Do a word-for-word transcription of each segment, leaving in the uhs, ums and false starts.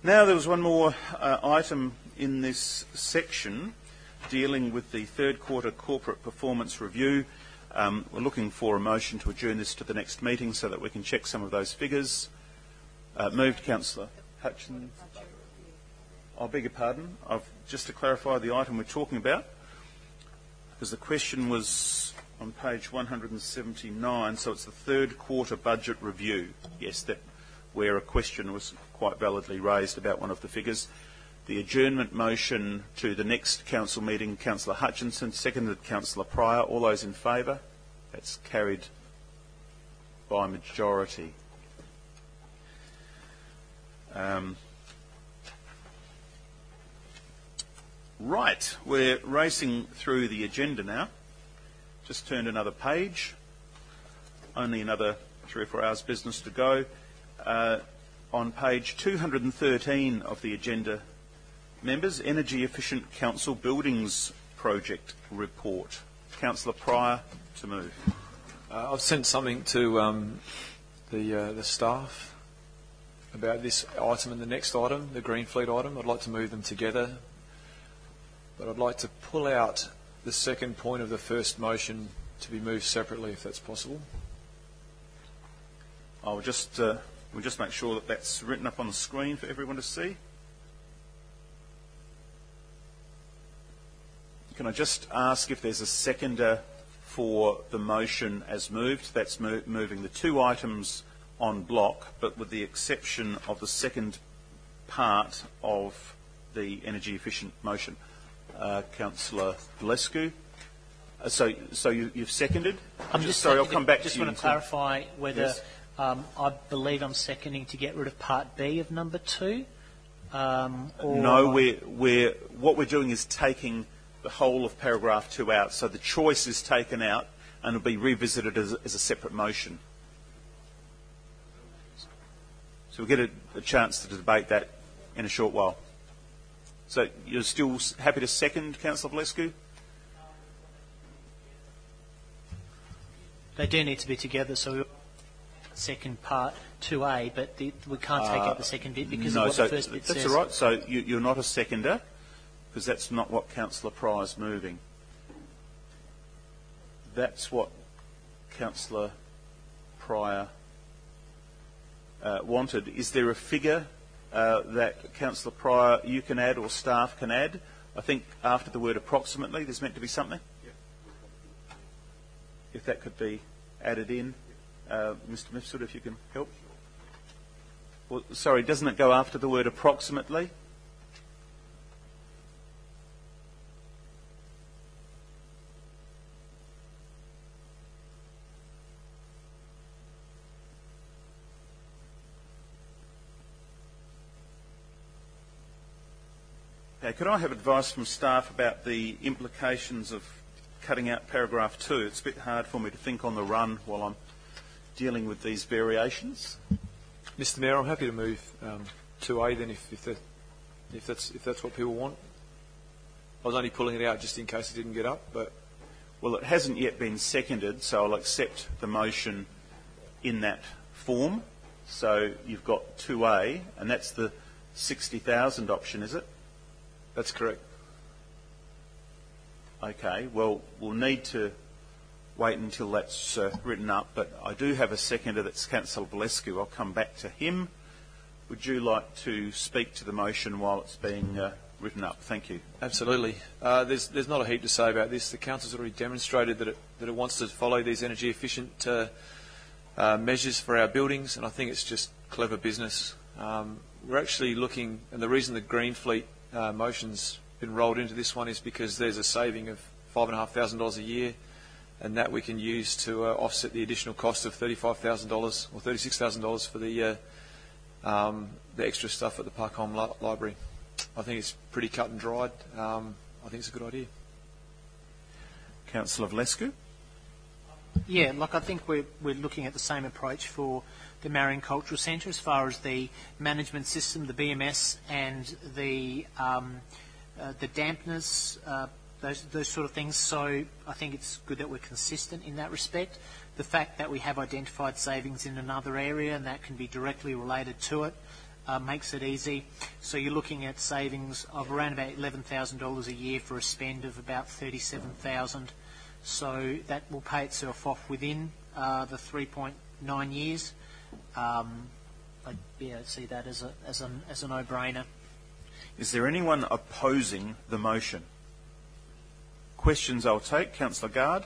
Now there was one more uh, item in this section dealing with the third quarter corporate performance review. Um, we're looking for a motion to adjourn this to the next meeting so that we can check some of those figures. Uh, moved, Councillor Hutchins. I beg your pardon. I've, just to clarify the item we're talking about, because the question was on page one hundred seventy-nine, so it's the third quarter budget review. Yes, that where a question was quite validly raised about one of the figures. The adjournment motion to the next council meeting, Councillor Hutchinson, seconded Councillor Pryor. All those in favour? That's carried by majority. Um, right, we're racing through the agenda now. Just turned another page. Only another three or four hours business to go. Uh, on page two hundred thirteen of the agenda, members, Energy Efficient Council Buildings Project Report. Councillor Pryor to move. Uh, I've sent something to um, the uh, the staff about this item and the next item, the Greenfleet item. I'd like to move them together, but I'd like to pull out the second point of the first motion to be moved separately, if that's possible. I'll just uh, we'll just make sure that that's written up on the screen for everyone to see. Can I just ask if there's a seconder for the motion as moved? That's mo moving the two items on block, but with the exception of the second part of the energy efficient motion. Uh, Councillor Valescu. Uh, so, so you, you've seconded? I'm just, just sorry. I'll come back just to you. Just want to clarify whether yes. um, I believe I'm seconding to get rid of Part B of number two. Um, or no, we're, we're what we're doing is taking the whole of paragraph two out. So the choice is taken out and will be revisited as, as a separate motion. So we'll get a, a chance to debate that in a short while. So you're still happy to second, Councillor Valescu? They do need to be together, so we second part two A, but the, we can't take uh, out the second bit because no, of what so the first bit that's says. That's all right. So you, you're not a seconder, because that's not what Councillor Pryor is moving. That's what Councillor Pryor uh, wanted. Is there a figure uh, that Councillor Pryor you can add or staff can add? I think after the word approximately there's meant to be something. Yeah. If that could be added in. Uh, Mister Mifsud, if you can help. Well, sorry, doesn't it go after the word approximately? Okay, could I have advice from staff about the implications of cutting out paragraph two? It's a bit hard for me to think on the run while I'm dealing with these variations. Mister Mayor, I'm happy to move um, two A then, if, if, that, if that's if that's what people want. I was only pulling it out just in case it didn't get up, but well, it hasn't yet been seconded, so I'll accept the motion in that form. So you've got two A, and that's the sixty thousand option, is it? That's correct. Okay, well, we'll need to wait until that's uh, written up, but I do have a seconder, that's Councillor Valescu. I'll come back to him. Would you like to speak to the motion while it's being uh, written up? Thank you. Absolutely. Uh, there's, there's not a heap to say about this. The Council's already demonstrated that it, that it wants to follow these energy efficient uh, uh, measures for our buildings, and I think it's just clever business. Um, we're actually looking, and the reason the Greenfleet uh, motion's been rolled into this one is because there's a saving of five and a half thousand dollars a year, and that we can use to uh, offset the additional cost of thirty-five thousand dollars or thirty-six thousand dollars for the uh, um, the extra stuff at the Park Home li Library. I think it's pretty cut and dried. Um, I think it's a good idea. Councillor Valescu? Yeah, like I think we're, we're looking at the same approach for the Marion Cultural Centre as far as the management system, the B M S, and the um, uh, the dampness, uh, those those sort of things. So I think it's good that we're consistent in that respect. The fact that we have identified savings in another area and that can be directly related to it, uh, makes it easy. So you're looking at savings of around about eleven thousand dollars a year for a spend of about thirty-seven thousand dollars. So that will pay itself off within uh, the three point nine years. Um, I'd yeah, see that as a, as a, as a no-brainer. Is there anyone opposing the motion? Questions I'll take. Councillor Gard.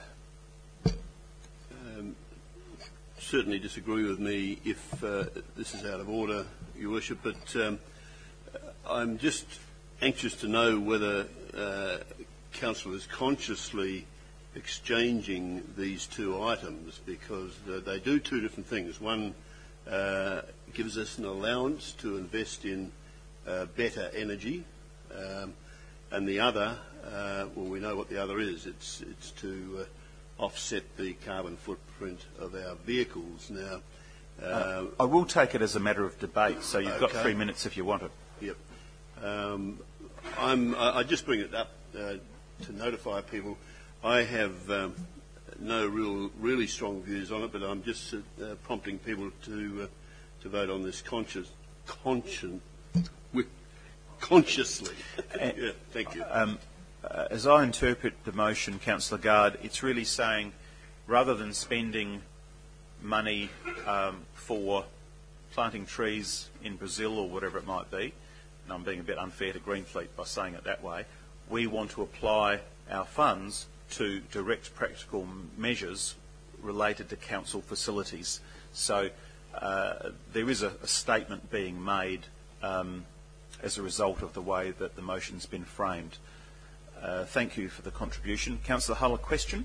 Um, certainly disagree with me if uh, this is out of order, Your Worship, but um, I'm just anxious to know whether uh, Council is consciously exchanging these two items, because uh, they do two different things. One uh, gives us an allowance to invest in uh, better energy, um, and the other, uh, well, we know what the other is. It's, it's to uh, offset the carbon footprint of our vehicles. Now, uh, Uh, I will take it as a matter of debate, so you've got Okay. three minutes if you want it. Yep. Um, I'm, I, I just bring it up uh, to notify people. I have um, no real, really strong views on it, but I'm just uh, uh, prompting people to uh, to vote on this conscious, conscious, with, consciously. Yeah, thank you. Um, uh, as I interpret the motion, Councillor Gard, it's really saying, rather than spending money um, for planting trees in Brazil or whatever it might be, and I'm being a bit unfair to Greenfleet by saying it that way, we want to apply our funds to direct practical measures related to council facilities. So uh, there is a, a statement being made um, as a result of the way that the motion's been framed. Uh, thank you for the contribution. Councillor Hull, a question?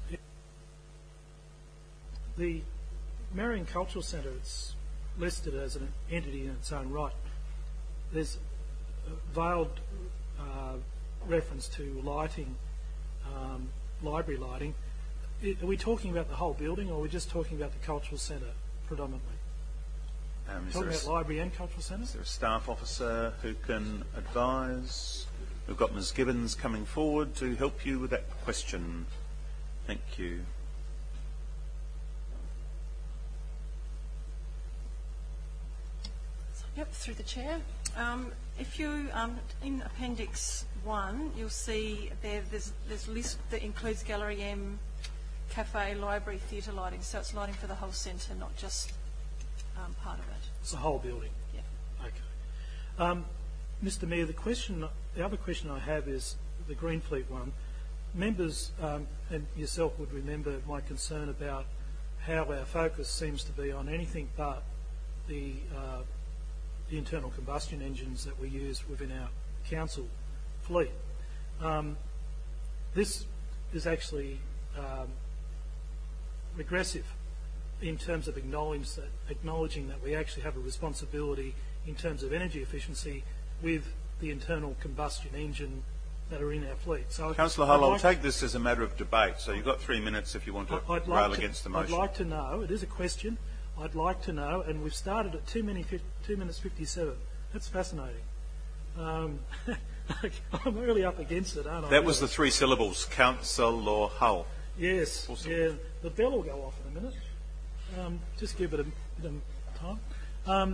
The Marion Cultural Centre, it's listed as an entity in its own right. There's a veiled uh, reference to lighting, um, library lighting. I, are we talking about the whole building, or are we just talking about the cultural centre predominantly? Um, is Talking there a- about library and cultural centre? Is there a staff officer who can advise? We've got Miz Gibbons coming forward to help you with that question. Thank you. Yep, through the chair. Um, if you, um, in Appendix one, you'll see there, there's, there's a list that includes Gallery M, cafe, library, theatre lighting. So it's lighting for the whole centre, not just um, part of it. It's the whole building. Yeah. Okay. Um, Mister Mayor, the question, the other question I have is the Greenfleet one. Members um, and yourself would remember my concern about how our focus seems to be on anything but the, uh, the internal combustion engines that we use within our council fleet. Um, this is actually um, regressive in terms of acknowledging that, acknowledging that we actually have a responsibility in terms of energy efficiency with the internal combustion engine that are in our fleet. So, Councillor Hull, I'd I'll like take this as a matter of debate, so you've got three minutes if you want to I'd rail like to, against the motion. I'd like to know, it is a question, I'd like to know, and we've started at two, minute, two minutes fifty-seven. That's fascinating. Um, I'm really up against it, aren't I? That was the three syllables, Councillor Hull. Yes, Awesome. yeah. The bell will go off in a minute. Um, just give it a bit of time. Um,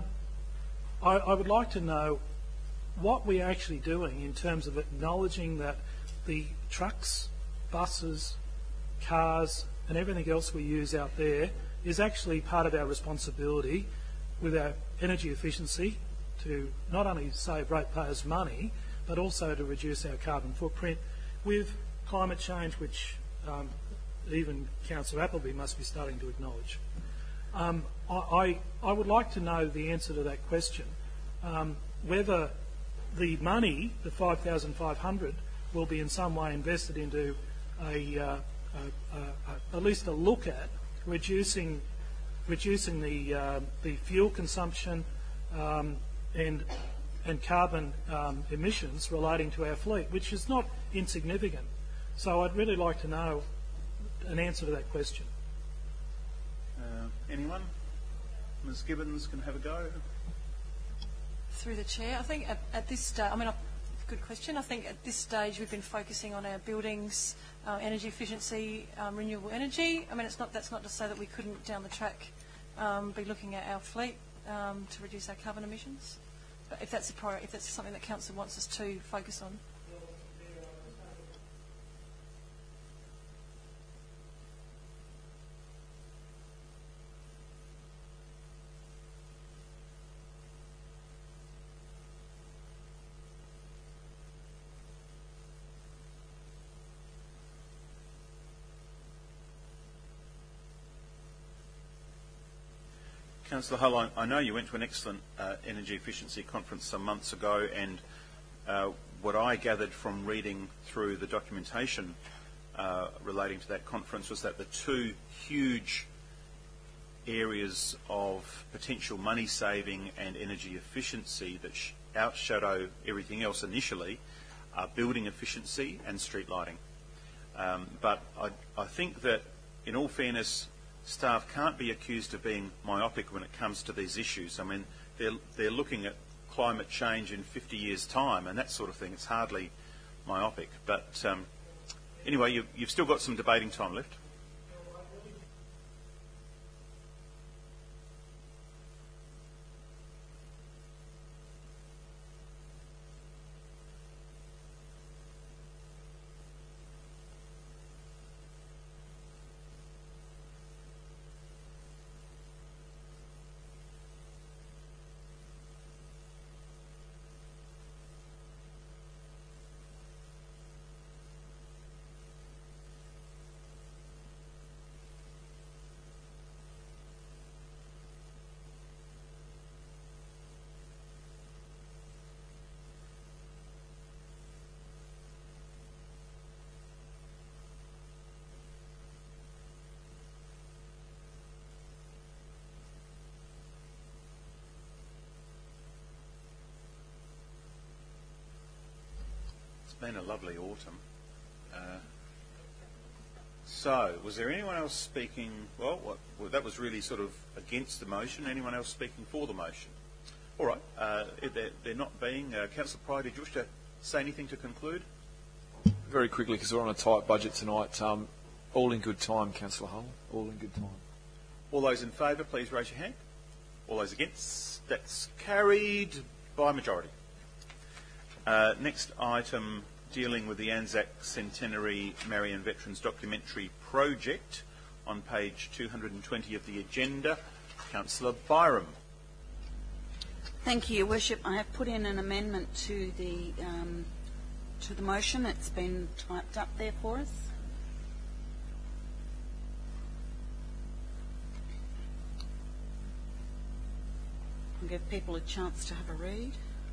I, I would like to know what we're actually doing in terms of acknowledging that the trucks, buses, cars and everything else we use out there is actually part of our responsibility with our energy efficiency to not only save ratepayers money but also to reduce our carbon footprint with climate change, which um, even Councillor Appleby must be starting to acknowledge. Um, I, I, I would like to know the answer to that question, um, whether the money, the five thousand five hundred, will be in some way invested into a, uh, a, a, a, at least a look at reducing reducing the uh, the fuel consumption um, and and carbon um, emissions relating to our fleet, which is not insignificant. So I'd really like to know an answer to that question. Uh, anyone? Miz Gibbons can have a go. Through the chair, I think at, at this stage, I mean, I, good question. I think at this stage we've been focusing on our buildings, uh, energy efficiency, um, renewable energy. I mean, it's not that's not to say that we couldn't down the track um, be looking at our fleet um, to reduce our carbon emissions. But if that's a priority, if that's something that council wants us to focus on. Councillor Hull, I, I know you went to an excellent uh, energy efficiency conference some months ago, and uh, what I gathered from reading through the documentation uh, relating to that conference was that the two huge areas of potential money saving and energy efficiency that sh outshadow everything else initially are building efficiency and street lighting. Um, but I, I think that, in all fairness, staff can't be accused of being myopic when it comes to these issues. I mean, they're, they're looking at climate change in fifty years' time and that sort of thing. It's hardly myopic. But um, anyway, you, you've still got some debating time left. It's been a lovely autumn. Uh, so, was there anyone else speaking? Well, what, well, that was really sort of against the motion. Anyone else speaking for the motion? All right. Uh, if they're, they're not being. Uh, Councillor Pryor, did you wish to say anything to conclude? Very quickly, because we're on a tight budget tonight. Um, all in good time, Councillor Hull. All in good time. All those in favour, please raise your hand. All those against? That's carried by majority. Uh, next item, dealing with the Anzac Centenary Marion Veterans Documentary Project, on page two hundred twenty of the agenda. Councillor Byram. Thank you, Your Worship. I have put in an amendment to the um, to the motion. It's been typed up there for us. I'll give people a chance to have a read.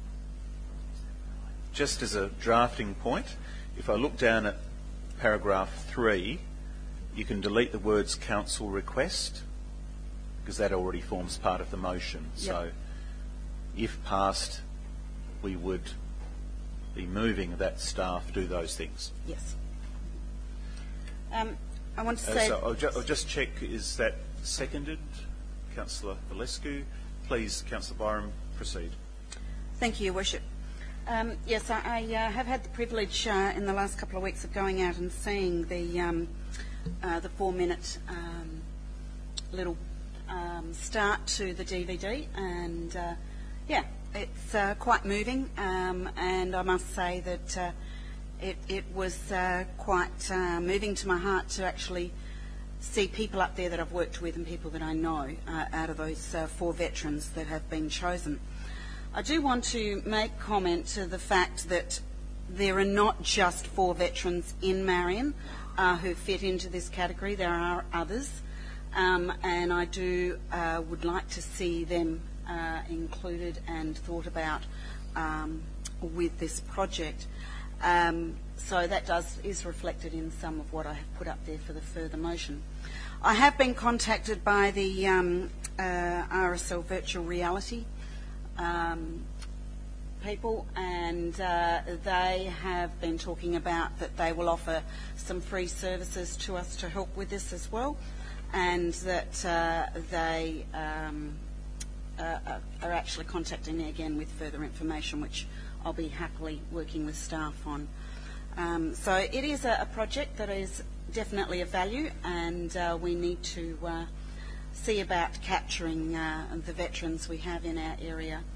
Just as a drafting point, if I look down at paragraph three, you can delete the words council request, because that already forms part of the motion. Yep. So if passed, we would be moving that staff do those things. Yes. Um, I want to Uh, say... so I'll, ju I'll just check, is that seconded? Councillor Valescu. Please, Councillor Byram, proceed. Thank you, Your Worship. Um, yes, I, I uh, have had the privilege uh, in the last couple of weeks of going out and seeing the um, uh, the four-minute um, little um, start to the D V D, and uh, yeah, it's uh, quite moving. Um, and I must say that uh, it, it was uh, quite uh, moving to my heart to actually see people up there that I've worked with and people that I know uh, out of those uh, four veterans that have been chosen. I do want to make comment to the fact that there are not just four veterans in Marion uh, who fit into this category. There are others, um, and I do uh, would like to see them uh, included and thought about um, with this project. Um, so that does is reflected in some of what I have put up there for the further motion. I have been contacted by the um, uh, R S L Virtual Reality Um, people, and uh, they have been talking about that they will offer some free services to us to help with this as well, and that uh, they um, uh, are actually contacting me again with further information, which I'll be happily working with staff on. Um, so it is a, a project that is definitely of value, and uh, we need to uh, see about capturing uh, the veterans we have in our area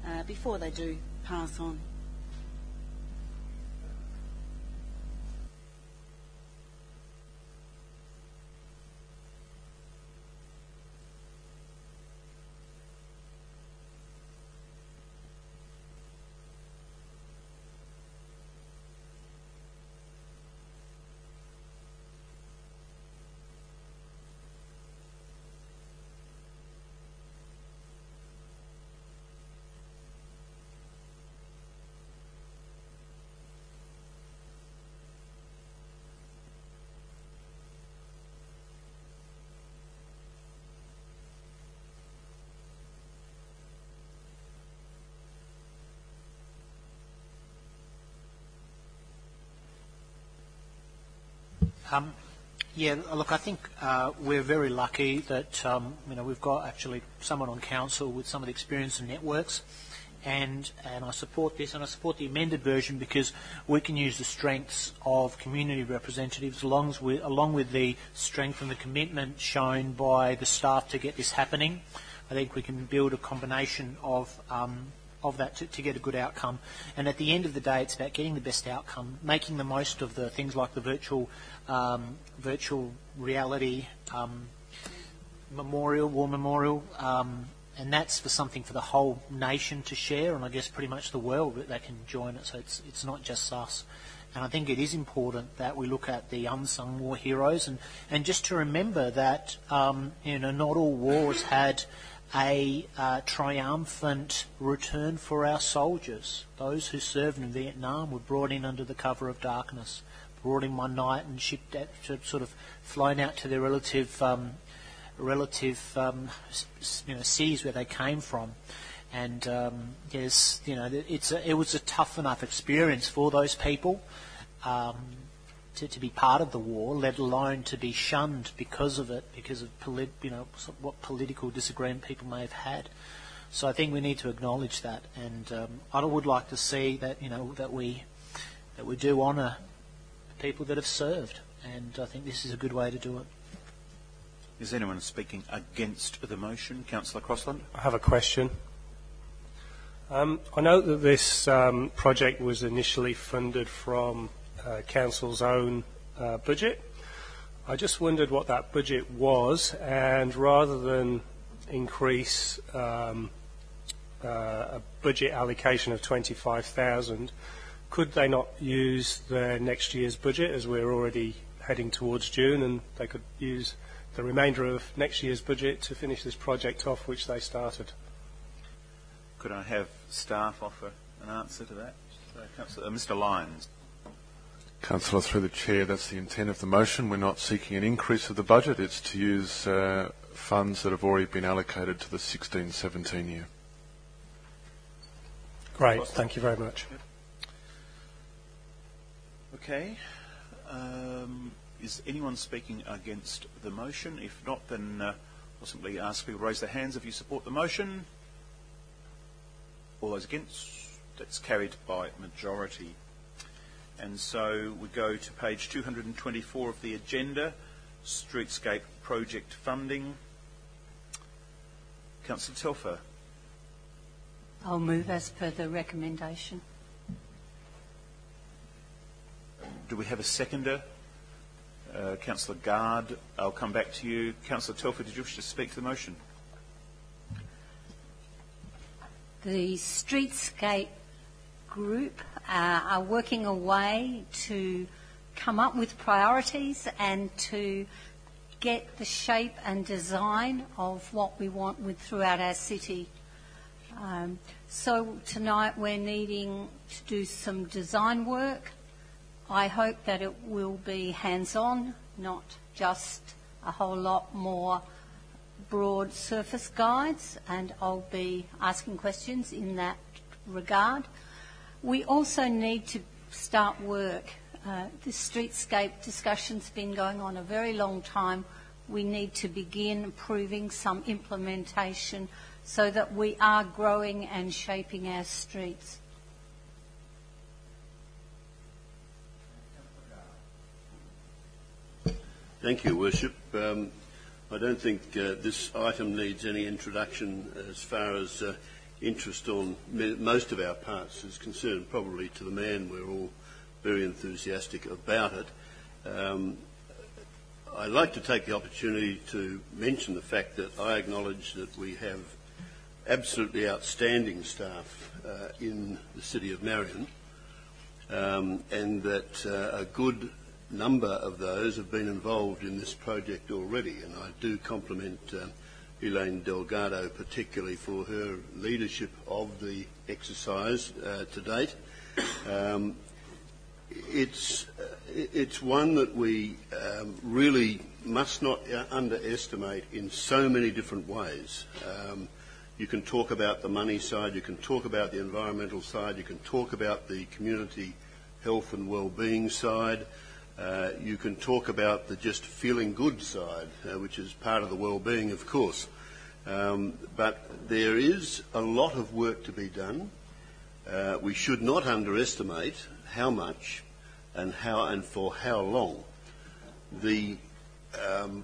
uh, before they do pass on. Um, yeah, look, I think uh, we're very lucky that um, you know we've got actually someone on council with some of the experience in networks, and and I support this, and I support the amended version because we can use the strengths of community representatives along with along with the strength and the commitment shown by the staff to get this happening. I think we can build a combination of um, of that to, to get a good outcome. And at the end of the day, it's about getting the best outcome, making the most of the things like the virtual um, virtual reality um, memorial, war memorial, um, and that's for something for the whole nation to share, and I guess pretty much the world that can join it. So it's it's not just us. And I think it is important that we look at the unsung war heroes, and, and just to remember that um, you know not all wars had a uh, triumphant return for our soldiers. Those who served in Vietnam were brought in under the cover of darkness, brought in one night and shipped out, sort of flown out to their relative um, relative um, you know cities where they came from. And um, yes, you know, it's a, it was a tough enough experience for those people um, to, to be part of the war, let alone to be shunned because of it, because of polit, you know what political disagreement people may have had. So I think we need to acknowledge that, and um, I would like to see that you know that we that we do honour people that have served, and I think this is a good way to do it. Is anyone speaking against the motion? Councillor Crossland? I have a question. Um, I know that this um, project was initially funded from uh, Council's own uh, budget. I just wondered what that budget was, and rather than increase um, uh, a budget allocation of twenty-five thousand, could they not use their next year's budget, as we're already heading towards June, and they could use the remainder of next year's budget to finish this project off, which they started? Could I have staff offer an answer to that? So, Councillor, uh, Mister Lyons. Councillor, through the Chair, that's the intent of the motion. We're not seeking an increase of the budget. It's to use uh, funds that have already been allocated to the sixteen seventeen year. Great, thank you very much. Yep. Okay. Um, is anyone speaking against the motion? If not, then uh, I'll simply ask people to raise their hands if you support the motion. All those against? That's carried by majority. And so we go to page two hundred twenty-four of the agenda, Streetscape Project Funding. Councillor Telfer. I'll move as per the recommendation. Do we have a seconder? Uh, Councillor Gard, I'll come back to you. Councillor Telfer, did you wish to speak to the motion? The Streetscape group uh, are working away to come up with priorities and to get the shape and design of what we want with throughout our city. Um, so tonight we're needing to do some design work. I hope that it will be hands-on, not just a whole lot more broad surface guides, and I'll be asking questions in that regard. We also need to start work. Uh, the streetscape discussion's been going on a very long time. We need to begin proving some implementation so that we are growing and shaping our streets. Thank you, Worship. Um, I don't think uh, this item needs any introduction as far as uh, interest on me- most of our parts is concerned. Probably to the man, we're all very enthusiastic about it. Um, I'd like to take the opportunity to mention the fact that I acknowledge that we have absolutely outstanding staff uh, in the City of Marion, um, and that uh, a good number of those have been involved in this project already, and I do compliment uh, Elaine Delgado particularly for her leadership of the exercise uh, to date. Um, it's, uh, it's one that we um, really must not uh, underestimate in so many different ways. Um, you can talk about the money side, you can talk about the environmental side, you can talk about the community health and well-being side. Uh, you can talk about the just feeling good side, uh, which is part of the well-being, of course. Um, but there is a lot of work to be done. Uh, we should not underestimate how much and how and for how long. The um,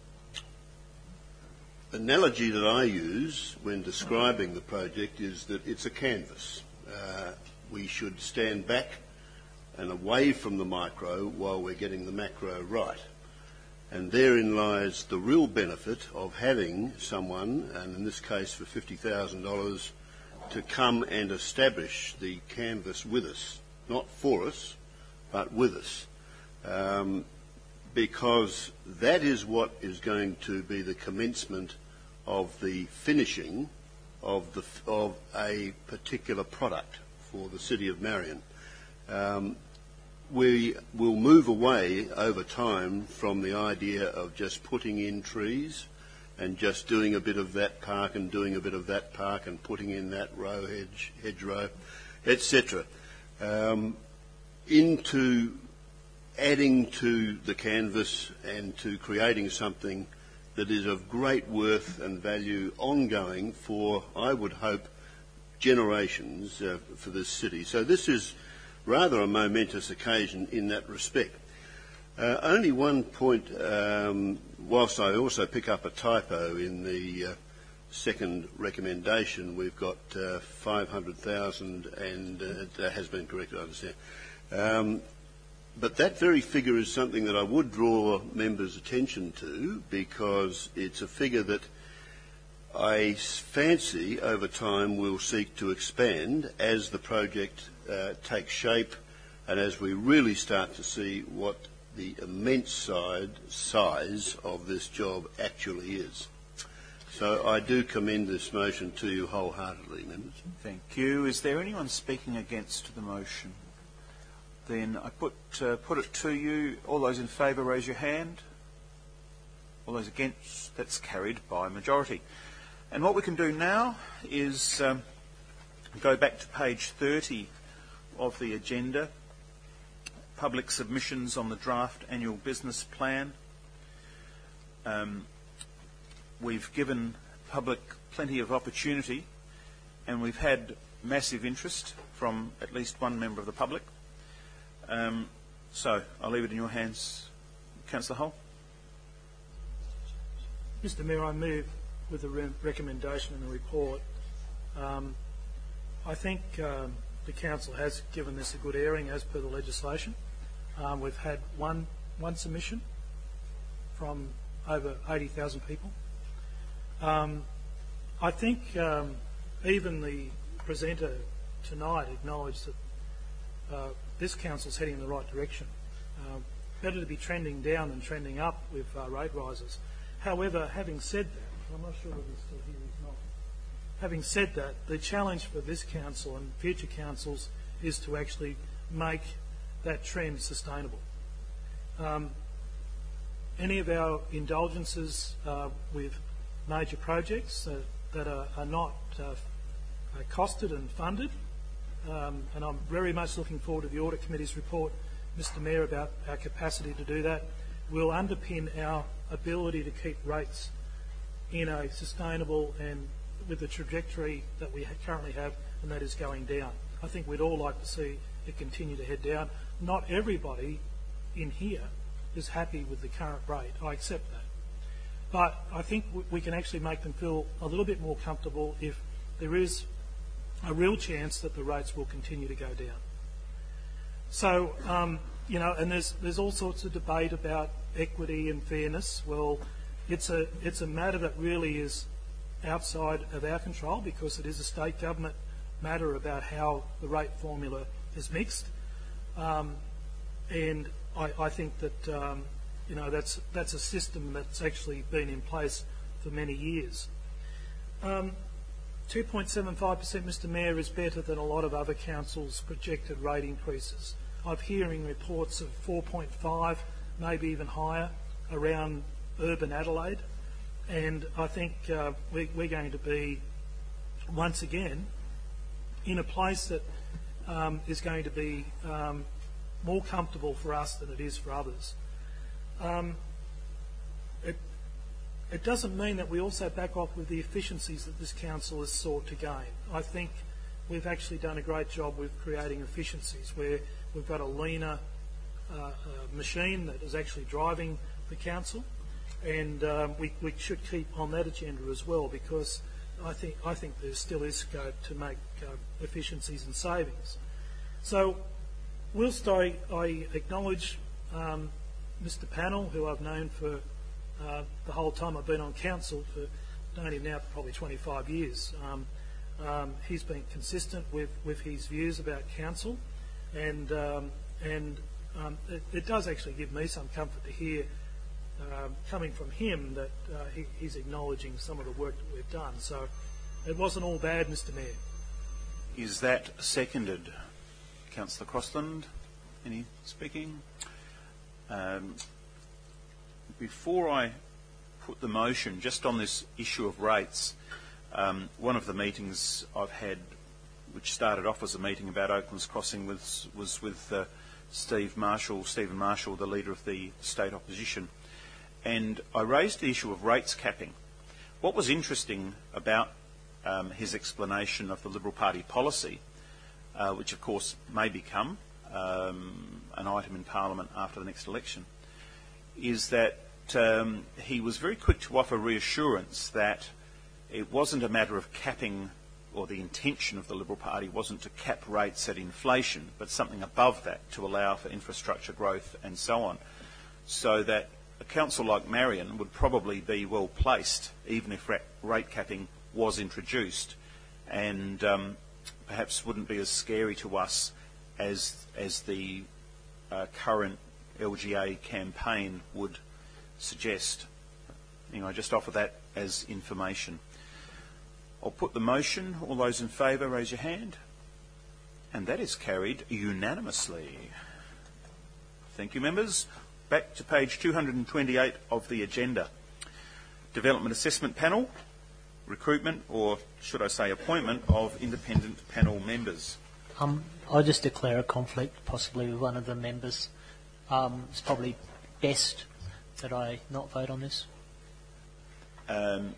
analogy that I use when describing the project is that it's a canvas. Uh, we should stand back and away from the micro while we're getting the macro right. And therein lies the real benefit of having someone, and in this case for fifty thousand dollars, to come and establish the canvas with us, not for us, but with us. Um, because that is what is going to be the commencement of the finishing of, the, of a particular product for the City of Marion. Um, we will move away over time from the idea of just putting in trees and just doing a bit of that park and doing a bit of that park and putting in that row hedge, hedgerow, et cetera, um, into adding to the canvas and to creating something that is of great worth and value ongoing for, I would hope, generations uh, for this city. So this is rather a momentous occasion in that respect. Uh, only one point, um, whilst I also pick up a typo in the uh, second recommendation, we've got uh, five hundred thousand and uh, it has been corrected, I understand. Um, but that very figure is something that I would draw members' attention to, because it's a figure that I fancy over time will seek to expand as the project uh, takes shape and as we really start to see what the immense side, size of this job actually is. So I do commend this motion to you wholeheartedly, members. Thank you. Is there anyone speaking against the motion? Then I put, uh, put it to you. All those in favour, raise your hand. All those against, that's carried by majority. And what we can do now is um, go back to page thirty of the agenda, public submissions on the draft annual business plan. Um, we've given public plenty of opportunity, and we've had massive interest from at least one member of the public. Um, so I'll leave it in your hands, Councillor Hull. Mister Mayor, I move with the re- recommendation in the report. Um, I think um, the Council has given this a good airing as per the legislation. Um, we've had one one submission from over eighty thousand people. Um, I think um, even the presenter tonight acknowledged that uh, this Council's heading in the right direction. Uh, better to be trending down than trending up with uh, rate rises. However, having said that, I'm not sure whether he's still here, he's not. Having said that, the challenge for this council and future councils is to actually make that trend sustainable. Um, any of our indulgences uh, with major projects uh, that are, are not uh, costed and funded, um, and I'm very much looking forward to the Audit Committee's report, Mister Mayor, about our capacity to do that, will underpin our ability to keep rates in a sustainable and with the trajectory that we currently have, and that is going down. I think we'd all like to see it continue to head down. Not everybody in here is happy with the current rate. I accept that. But I think we can actually make them feel a little bit more comfortable if there is a real chance that the rates will continue to go down. So, um, you know, and there's there's all sorts of debate about equity and fairness. Well, it's a it's a matter that really is outside of our control because it is a state government matter about how the rate formula is mixed. Um, and I, I think that um, you know that's that's a system that's actually been in place for many years. Um, two point seven five percent, Mister Mayor, is better than a lot of other councils' projected rate increases. I'm hearing reports of four point five, maybe even higher, around urban Adelaide. And I think uh, we, we're going to be, once again, in a place that um, is going to be um, more comfortable for us than it is for others. Um, it, it doesn't mean that we also back off with the efficiencies that this council has sought to gain. I think we've actually done a great job with creating efficiencies where we've got a leaner uh, uh, machine that is actually driving the council, and um, we, we should keep on that agenda as well because I think I think there still is scope to make uh, efficiencies and savings. So, whilst I, I acknowledge um, Mister Pannell, who I've known for uh, the whole time I've been on council, for known him now for probably twenty-five years, um, um, he's been consistent with, with his views about council, and um, and um, it, it does actually give me some comfort to hear Um, coming from him that uh, he, he's acknowledging some of the work that we've done. So it wasn't all bad, Mister Mayor. Is that seconded? Councillor Crossland, any speaking? Um, before I put the motion, just on this issue of rates, um, one of the meetings I've had, which started off as a meeting about Oaklands Crossing, was, was with uh, Steve Marshall, Stephen Marshall, the leader of the state opposition. And I raised the issue of rates capping. What was interesting about um, his explanation of the Liberal Party policy, uh, which of course may become um, an item in Parliament after the next election, is that um, he was very quick to offer reassurance that it wasn't a matter of capping, or the intention of the Liberal Party wasn't to cap rates at inflation, but something above that to allow for infrastructure growth and so on, so that a council like Marion would probably be well placed, even if rate capping was introduced, and um, perhaps wouldn't be as scary to us as as the uh, current L G A campaign would suggest. You know, I just offer that as information. I'll put the motion. All those in favour, raise your hand. And that is carried unanimously. Thank you, members. Back to page two hundred twenty-eight of the agenda. Development Assessment Panel, recruitment, or should I say appointment, of independent panel members. Um, I'll just declare a conflict, possibly with one of the members. Um, it's probably best that I not vote on this. Um,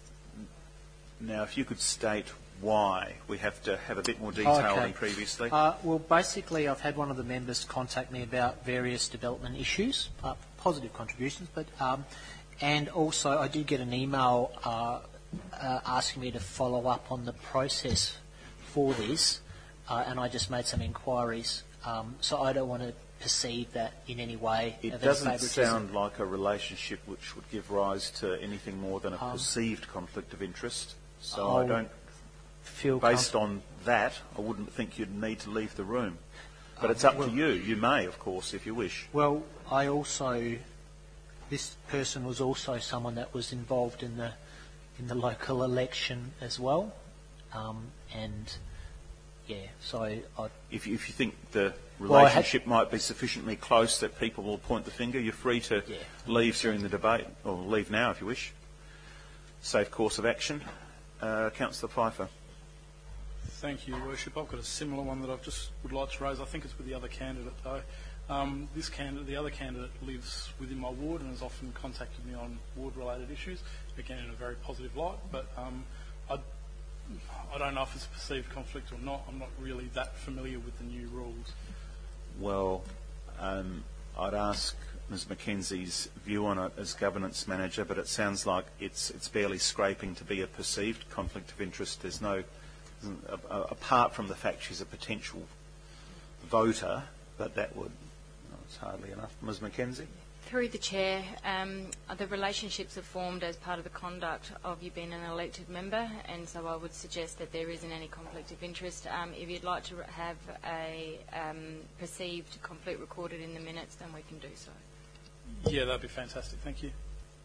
now, if you could state why. We have to have a bit more detail okay. than previously. Uh, well, basically, I've had one of the members contact me about various development issues, uh, positive contributions, but um, and also I did get an email uh, uh, asking me to follow up on the process for this, uh, and I just made some inquiries. Um, so I don't want to perceive that in any way. It doesn't sound like a relationship which would give rise to anything more than a um, perceived conflict of interest. So I'll I don't. Feel Based on that, I wouldn't think you'd need to leave the room. But um, it's up well, to you. You may, of course, if you wish. Well, I also, this person was also someone that was involved in the in the local election as well, um, and yeah. So I, if you, if you think the relationship well, might be sufficiently close that people will point the finger, you're free to yeah. leave during the debate, or leave now if you wish. Safe course of action, uh, Councillor Pfeiffer. Thank you, Your Worship. I've got a similar one that I just would like to raise. I think it's with the other candidate, though. Um, this candidate, the other candidate, lives within my ward and has often contacted me on ward-related issues, again in a very positive light. But um, I, I don't know if it's a perceived conflict or not. I'm not really that familiar with the new rules. Well, um, I'd ask Miz Mackenzie's view on it as governance manager, but it sounds like it's it's barely scraping to be a perceived conflict of interest. There's no a, a, apart from the fact she's a potential voter, but that would, no, it's hardly enough. Miz Mackenzie? Through the Chair, um, the relationships are formed as part of the conduct of you being an elected member, and so I would suggest that there isn't any conflict of interest. Um, if you'd like to have a um, perceived conflict recorded in the minutes, then we can do so. Yeah, that'd be fantastic. Thank you.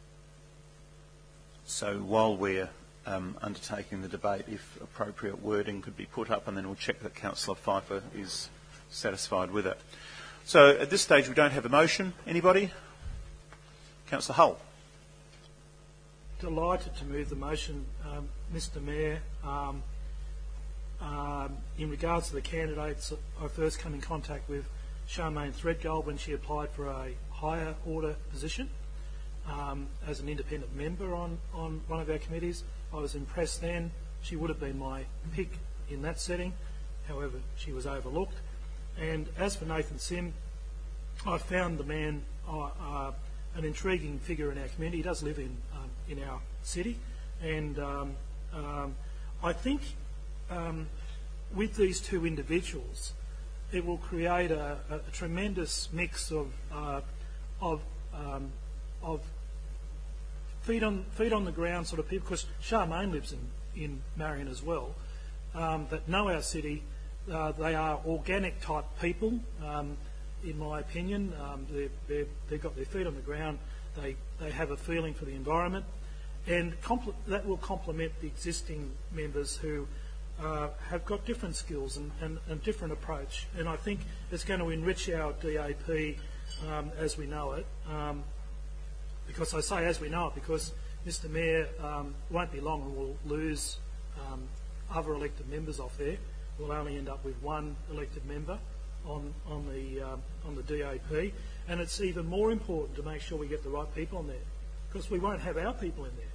So while we're um, undertaking the debate, if appropriate wording could be put up, and then we'll check that Councillor Pfeiffer is satisfied with it. So at this stage we don't have a motion. Anybody? Councillor Hull. Delighted to move the motion, um, Mister Mayor. Um, um, in regards to the candidates, I first came in contact with Charmaine Threadgold when she applied for a higher order position um, as an independent member on, on one of our committees. I was impressed then. She would have been my pick in that setting. However, she was overlooked. And as for Nathan Sim, I found the man uh, uh, an intriguing figure in our community. He does live in um, in our city, and um, um, I think um, with these two individuals, it will create a, a, a tremendous mix of uh, of um, of feet on feet on the ground sort of people. Because Charmaine lives in in Marion as well, um, that know our city. Uh, they are organic type people. Um, in my opinion, um, they're, they're, they've got their feet on the ground, they, they have a feeling for the environment, and compl- that will complement the existing members who uh, have got different skills and, and, and different approach, and I think it's going to enrich our D A P um, as we know it, um, because I say as we know it because Mister Mayor um, won't be long and we'll lose um, other elected members off there. We'll only end up with one elected member on on the um, on the D A P, and it's even more important to make sure we get the right people on there, because we won't have our people in there.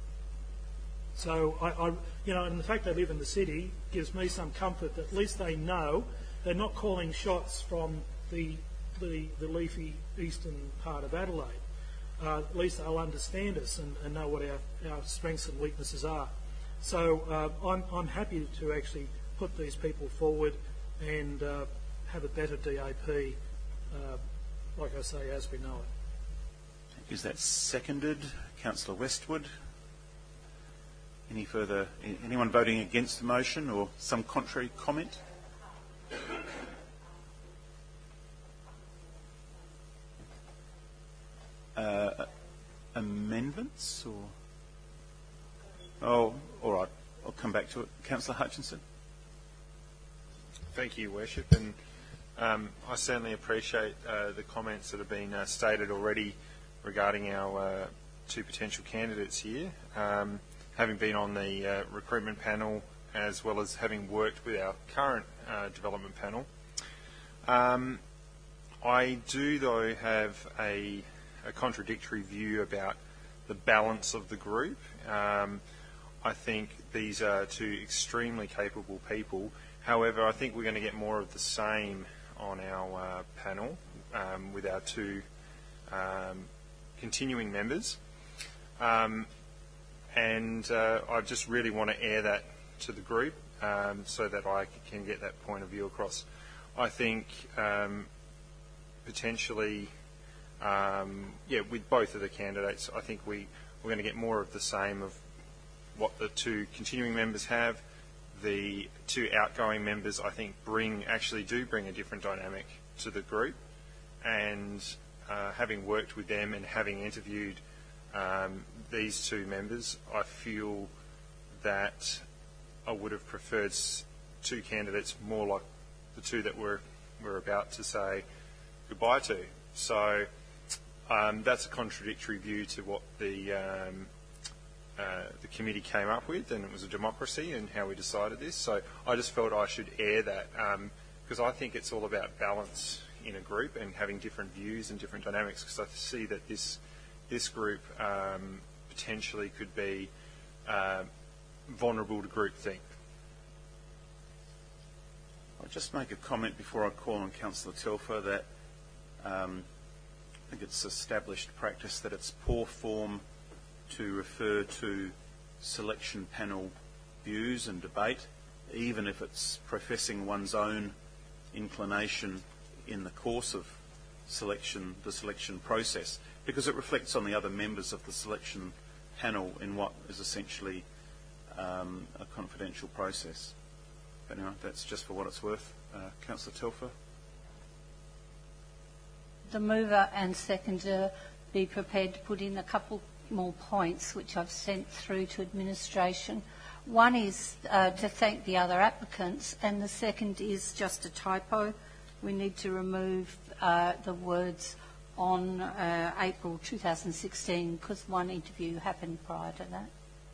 So I, I, you know, and the fact they live in the city gives me some comfort that at least they know they're not calling shots from the the, the leafy eastern part of Adelaide. Uh, at least they'll understand us and, and know what our, our strengths and weaknesses are. So uh, I'm I'm happy to actually put these people forward and uh, have a better D A P, uh, like I say, as we know it. Is that seconded? Councillor Westwood? Any further, anyone voting against the motion or some contrary comment? Uh, amendments or? Oh, all right. I'll come back to it. Councillor Hutchinson. Thank you, Worship, and um, I certainly appreciate uh, the comments that have been uh, stated already regarding our uh, two potential candidates here. Um, having been on the uh, recruitment panel as well as having worked with our current uh, development panel, um, I do though have a, a contradictory view about the balance of the group. Um, I think these are two extremely capable people. However, I think we're going to get more of the same on our uh, panel um, with our two um, continuing members. Um, and uh, I just really want to air that to the group um, so that I can get that point of view across. I think um, potentially, um, yeah, with both of the candidates, I think we, we're going to get more of the same of what the two continuing members have. The two outgoing members, I think, bring actually do bring a different dynamic to the group, and uh, having worked with them and having interviewed um, these two members, I feel that I would have preferred two candidates more like the two that we're, we're about to say goodbye to. So um, that's a contradictory view to what the um, Uh, the committee came up with, and it was a democracy and how we decided this. So I just felt I should air that because um, I think it's all about balance in a group and having different views and different dynamics, because I see that this this group um, potentially could be uh, vulnerable to groupthink. I'll just make a comment before I call on Councillor Telfer that um, I think it's established practice that it's poor form to refer to selection panel views and debate even if it's professing one's own inclination in the course of selection, the selection process, because it reflects on the other members of the selection panel in what is essentially um, a confidential process. But anyway, that's just for what it's worth. Uh, Councillor Telfer. The mover and seconder be prepared to put in a couple more points which I've sent through to administration. One is uh, to thank the other applicants, and the second is just a typo. We need to remove uh, the words on uh, April two thousand sixteen because one interview happened prior to that.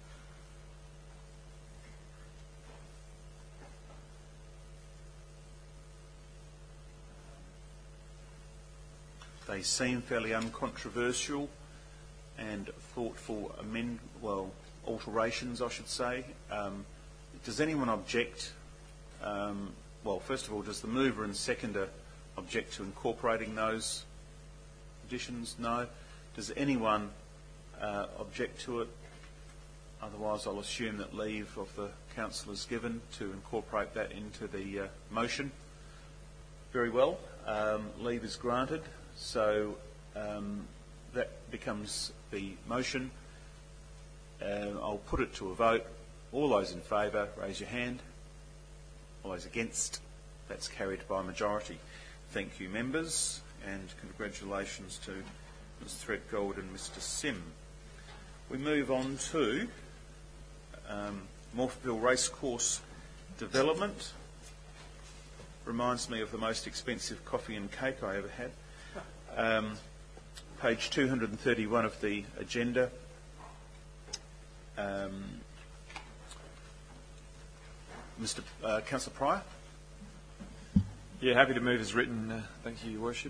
They seem fairly uncontroversial and thoughtful amend, well, alterations, I should say. Um, does anyone object? Um, well, first of all, does the mover and seconder object to incorporating those additions? No. Does anyone uh, object to it? Otherwise, I'll assume that leave of the council is given to incorporate that into the uh, motion. Very well. Um, leave is granted. So um, that becomes the motion. Uh, I'll put it to a vote. All those in favour, raise your hand. All those against, that's carried by majority. Thank you, members, and congratulations to Miz Threadgold and Mister Sim. We move on to um, Morpheville Racecourse development. Reminds me of the most expensive coffee and cake I ever had. Um, page two hundred thirty-one of the agenda. Um, Mister Uh, Councillor Pryor. Yeah, happy to move as written. Uh, thank you, Your Worship.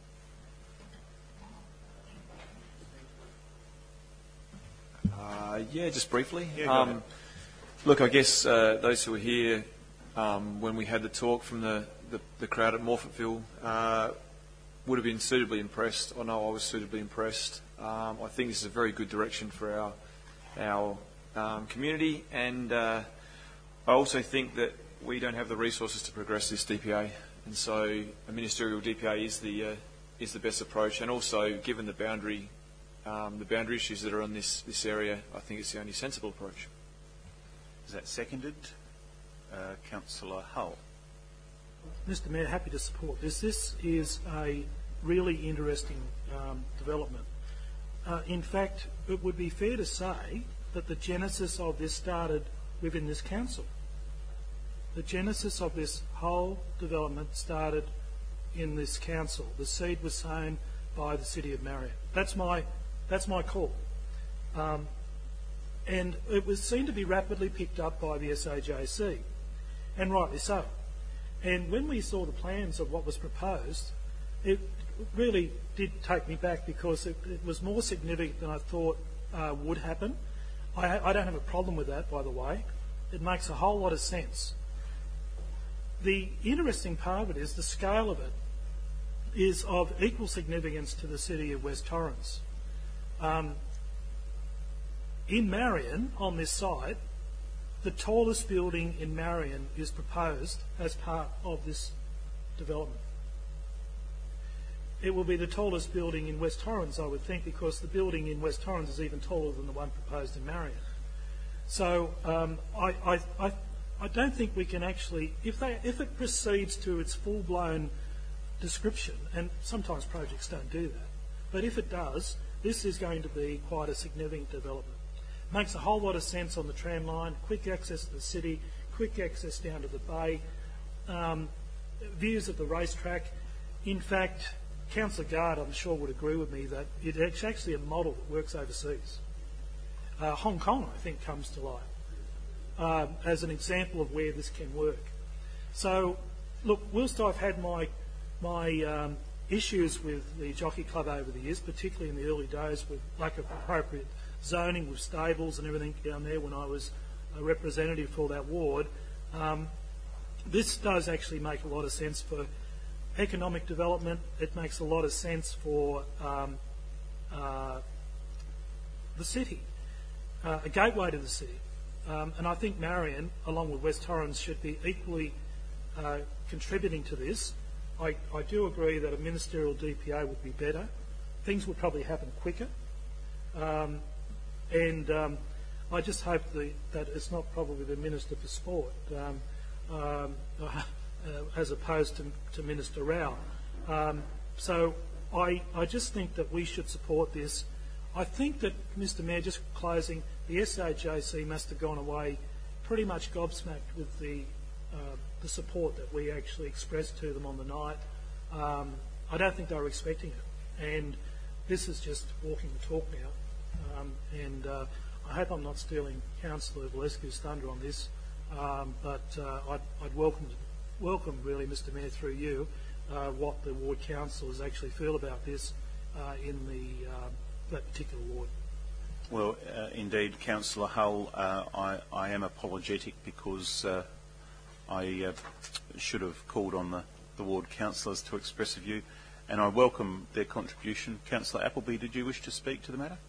Uh, yeah, just briefly. Yeah, go um, ahead. Look, I guess uh, those who were here um, when we had the talk from the, the, the crowd at Morpheville uh, would have been suitably impressed. I know I was suitably impressed. Um, I think this is a very good direction for our our um, community, and uh, I also think that we don't have the resources to progress this D P A, and so a ministerial D P A is the uh, is the best approach. And also, given the boundary um, the boundary issues that are on this this area, I think it's the only sensible approach. Is that seconded? Uh, Councillor Hull. Mister Mayor, happy to support this. This is a really interesting um, development. Uh, in fact, it would be fair to say that the genesis of this started within this council. The genesis of this whole development started in this council. The seed was sown by the City of Marion. That's my, that's my call. Um, and it was seen to be rapidly picked up by the S A J C, and rightly so. And when we saw the plans of what was proposed, it really did take me back because it, it was more significant than I thought uh, would happen. I, I don't have a problem with that, by the way. It makes a whole lot of sense. The interesting part of it is the scale of it is of equal significance to the city of West Torrens. Um, in Marion, on this site, the tallest building in Marion is proposed as part of this development. It will be the tallest building in West Torrens, I would think, because the building in West Torrens is even taller than the one proposed in Marion. So um, I, I, I, I don't think we can actually, if, they, if it proceeds to its full-blown description, and sometimes projects don't do that, but if it does, this is going to be quite a significant development. Makes a whole lot of sense on the tram line, quick access to the city, quick access down to the bay, um, views of the racetrack. In fact, Councillor Gard, I'm sure, would agree with me that it's actually a model that works overseas. Uh, Hong Kong, I think, comes to light uh, as an example of where this can work. So, look, whilst I've had my my um, issues with the Jockey Club over the years, particularly in the early days with lack of appropriate zoning with stables and everything down there when I was a representative for that ward, um, this does actually make a lot of sense for economic development. It makes a lot of sense for um, uh, the city, uh, a gateway to the city. Um, and I think Marion, along with West Torrens, should be equally uh, contributing to this. I, I do agree that a ministerial D P A would be better. Things would probably happen quicker. Um, and um, I just hope the, that it's not probably the Minister for Sport, um, um, uh, as opposed to, to Minister Rao. Um, so I, I just think that we should support this. I think that, Mister Mayor, just closing, the S A J C must have gone away pretty much gobsmacked with the uh, the support that we actually expressed to them on the night. Um, I don't think they were expecting it, and this is just walking the talk now. Um, and uh, I hope I'm not stealing Councillor Valescu's thunder on this, um, but uh, I'd, I'd welcome, welcome really, Mister Mayor, through you, uh, what the ward councillors actually feel about this uh, in the uh, that particular ward. Well, uh, indeed, Councillor Hull, uh, I, I am apologetic because uh, I uh, should have called on the, the ward councillors to express a view, and I welcome their contribution. Councillor Appleby, did you wish to speak to the matter?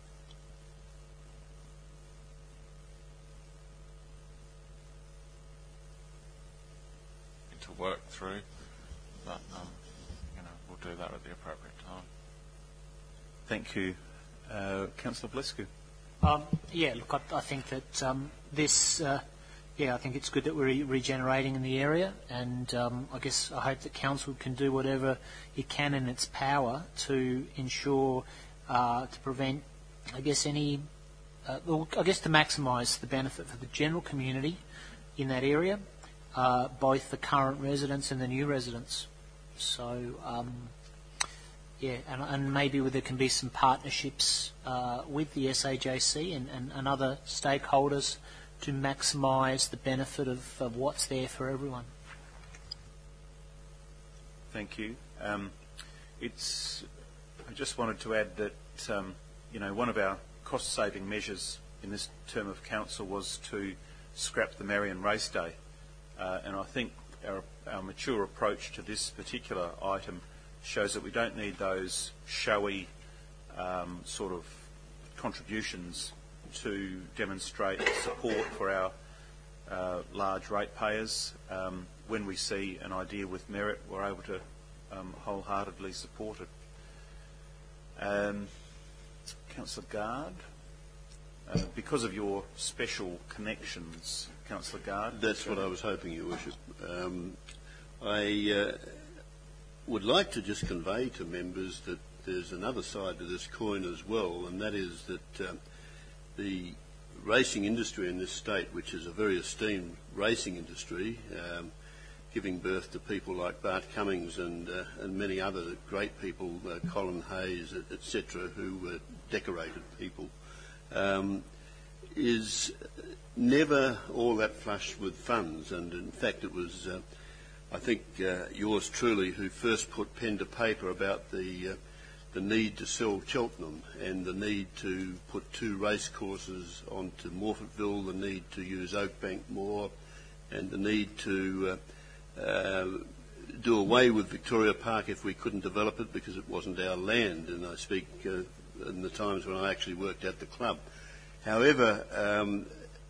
To work through, but um, you know, we'll do that at the appropriate time. Thank you. Uh, Councillor Valescu. Um, yeah, look, I, I think that um, this, uh, yeah, I think it's good that we're re regenerating in the area, and um, I guess I hope that Council can do whatever it can in its power to ensure, uh, to prevent, I guess, any, uh, well, I guess to maximise the benefit for the general community in that area, uh, both the current residents and the new residents. So, um, yeah, and, and maybe there can be some partnerships uh, with the S A J C and, and, and other stakeholders to maximise the benefit of, of what's there for everyone. Thank you. Um, it's. I just wanted to add that um, you know, one of our cost-saving measures in this term of council was to scrap the Marion Race Day, uh, and I think our, our mature approach to this particular item shows that we don't need those showy um, sort of contributions to demonstrate support for our uh, large ratepayers. Um, when we see an idea with merit, we're able to um, wholeheartedly support it. Um, Councillor Gard, uh, because of your special connections, Councillor Gard. That's what I was hoping, Your Worship. Um, I uh, would like to just convey to members that there's another side to this coin as well, and that is that um, the racing industry in this state, which is a very esteemed racing industry, um, giving birth to people like Bart Cummings and, uh, and many other great people, uh, Colin Hayes, et cetera, who were decorated people, um, is never all that flush with funds. And in fact, it was, uh, I think, uh, yours truly who first put pen to paper about the uh, the need to sell Cheltenham and the need to put two race courses onto Morphettville, the need to use Oakbank more, and the need to uh, uh, do away with Victoria Park if we couldn't develop it because it wasn't our land. And I speak uh, in the times when I actually worked at the club. However, um,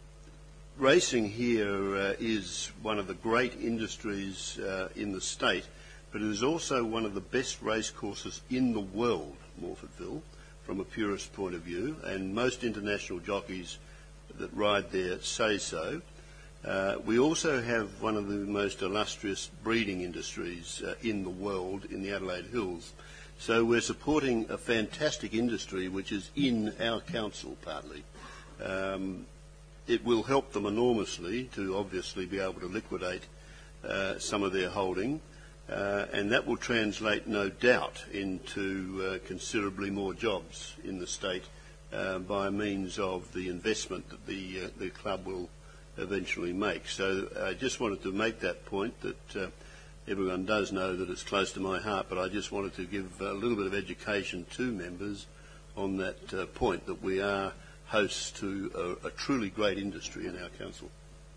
racing here uh, is one of the great industries uh, in the state, but it is also one of the best race courses in the world, Morphettville, from a purist point of view, and most international jockeys that ride there say so. Uh, we also have one of the most illustrious breeding industries uh, in the world in the Adelaide Hills. So we're supporting a fantastic industry which is in our council partly. Um, it will help them enormously to obviously be able to liquidate uh, some of their holding. Uh, and that will translate, no doubt, into uh, considerably more jobs in the state uh, by means of the investment that the, uh, the club will eventually make. So I just wanted to make that point that uh, everyone does know that it's close to my heart, but I just wanted to give a little bit of education to members on that uh, point, that we are hosts to a, a truly great industry in our council.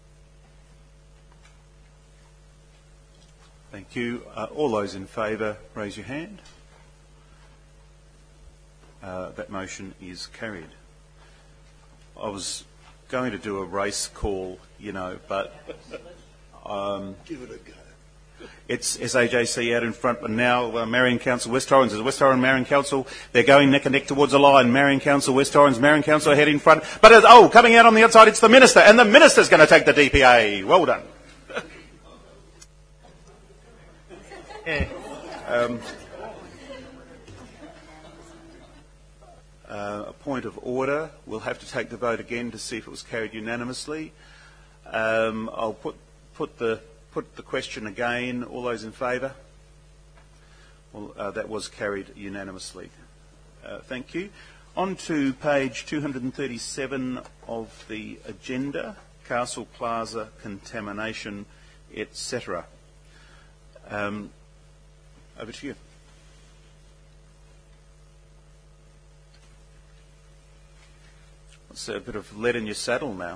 Thank you. Uh, all those in favour, raise your hand. Uh, that motion is carried. I was going to do a race call, you know, but um, Give it a go. it's S A J C out in front, but now uh, Marion Council, West Torrens, is West Torrens, Marion Council, they're going neck and neck towards the line. Marion Council, West Torrens, Marion Council ahead in front. But, as, oh, coming out on the outside, it's the Minister, and the Minister's going to take the D P A. Well done. Yeah. Um, uh, a point of order. We'll have to take the vote again to see if it was carried unanimously. Um, I'll put put the put the question again. All those in favour? Well, uh, that was carried unanimously. Uh, thank you. On to page two hundred thirty-seven of the agenda, Castle Plaza contamination, et cetera. Um, over to you. It's a bit of lead in your saddle now.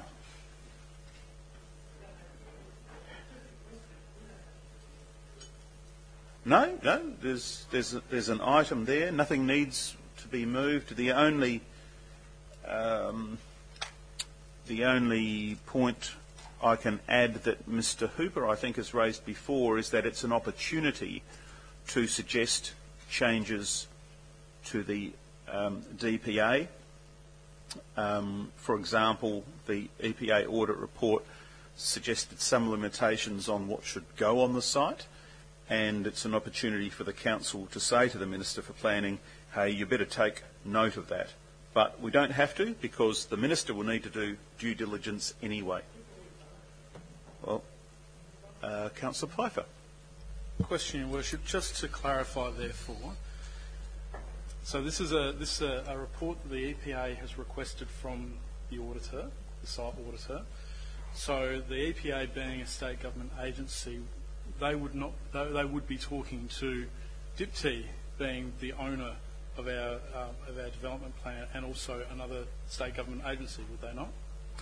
No, no. There's there's a, there's an item there. Nothing needs to be moved. The only um, the only point I can add that Mister Hooper, I think, has raised before is that it's an opportunity to suggest changes to the um, D P A. Um, for example, the E P A audit report suggested some limitations on what should go on the site, and it's an opportunity for the council to say to the Minister for Planning, hey, you better take note of that. But we don't have to, because the Minister will need to do due diligence anyway. Well, uh, Councillor Pfeiffer. Question, Your Worship, just to clarify therefore, so this is a this is a, a report that the E P A has requested from the auditor, the site auditor. So the E P A being a state government agency, they would not they, they would be talking to D I P T being the owner of our uh, of our development plan and also another state government agency, would they not?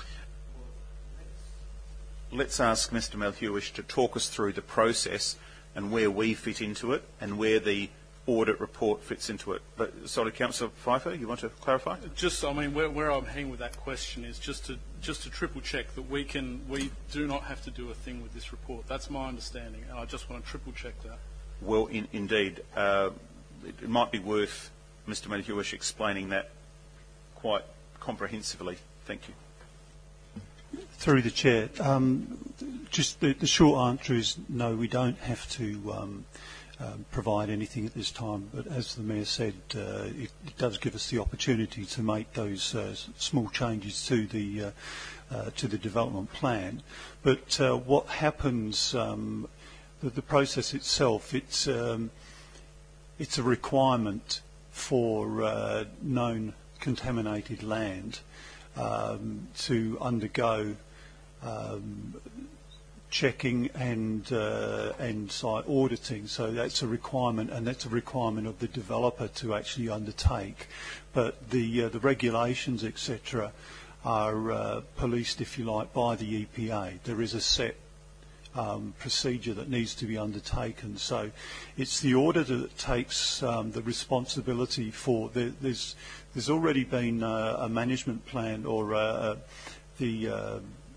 Let's ask Mister Malhewish to talk us through the process and where we fit into it and where the audit report fits into it. But, sorry, Councillor Pfeiffer, you want to clarify? Just, I mean, where, where I'm heading with that question is just to just to triple check that we can we do not have to do a thing with this report. That's my understanding, and I just want to triple check that. Well, in, indeed, uh, it, it might be worth Mister Malhewish explaining that quite comprehensively. Thank you. Through the chair, um, just the, the short answer is no, we don't have to um, um, provide anything at this time. But as the Mayor said, uh, it, it does give us the opportunity to make those uh, small changes to the uh, uh, to the development plan. But uh, what happens, um, the, the process itself, it's um, it's a requirement for uh, known contaminated land um, to undergo Um, checking and uh, and site auditing. So that's a requirement, and that's a requirement of the developer to actually undertake. But the uh, the regulations, et cetera, are uh, policed, if you like, by the E P A. There is a set um, procedure that needs to be undertaken. So it's the auditor that takes um, the responsibility for. There, there's there's already been uh, a management plan or uh, the uh,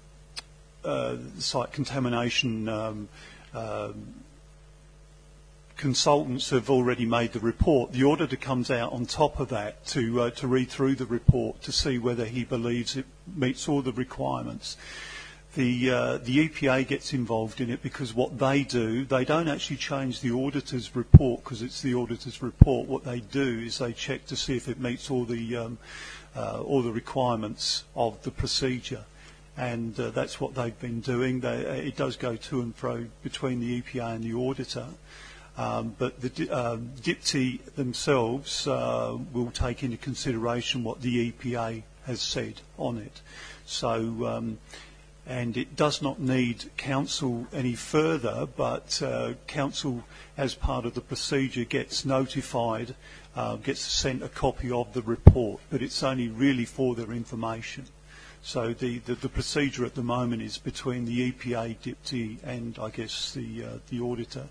Uh, site contamination um, um, consultants have already made the report. The auditor comes out on top of that to uh, to read through the report to see whether he believes it meets all the requirements. The uh, the E P A gets involved in it because what they do, they don't actually change the auditor's report because it's the auditor's report. What they do is they check to see if it meets all the um, uh, all the requirements of the procedure. And uh, that's what they've been doing. They, uh, it does go to and fro between the E P A and the auditor. Um, but the um, D I P T themselves uh, will take into consideration what the E P A has said on it. So, um, and it does not need council any further, but uh, council, as part of the procedure, gets notified, uh, gets sent a copy of the report, but it's only really for their information. So the, the, the procedure at the moment is between the E P A, D I P T and, I guess, the, uh, the auditor.